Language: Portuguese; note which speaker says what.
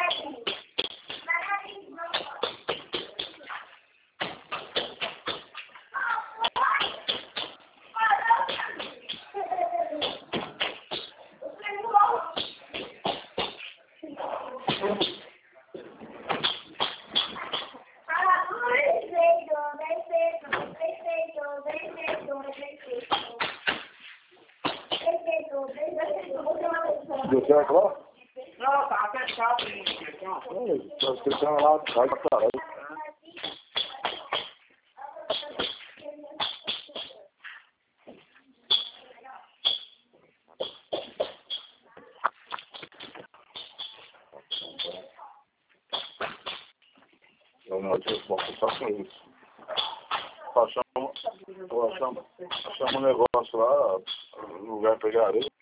Speaker 1: Deu certo lá?
Speaker 2: Não, tá fechado.
Speaker 1: Tá escutando lá, vai pra caralho. Só com isso. Achamos um negócio lá, no lugar pegar areia.